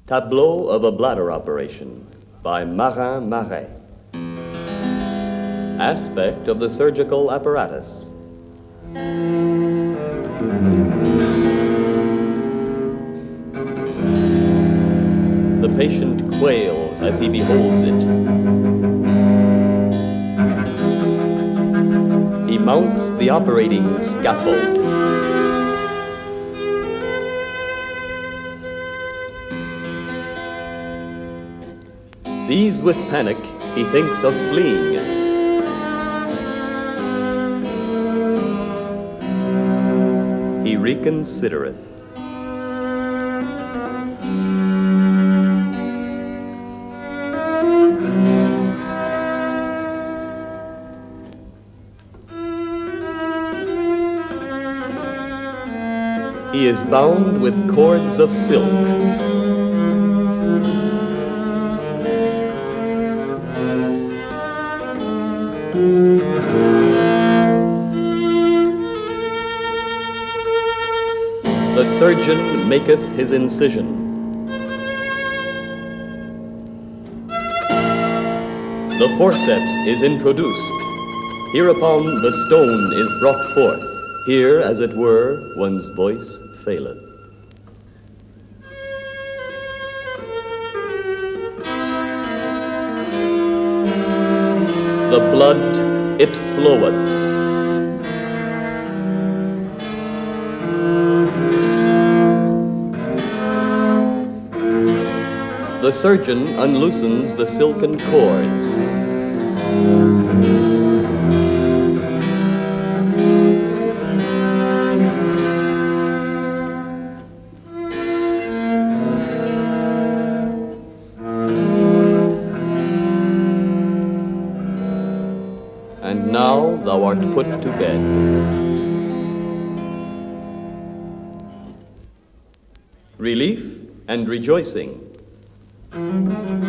Tableau of a bladder operation by Marin Marais. Aspect of the surgical apparatus. The patient quails as he beholds it. He mounts the operating scaffold. Seized with panic, he thinks of fleeing. He reconsidereth. He is bound with cords of silk. The surgeon maketh his incision. The forceps is introduced. Hereupon the stone is brought forth. Here, as it were, one's voice faileth. The blood, it floweth. The surgeon unloosens the silken cords. And now thou art put to bed. Relief and rejoicing.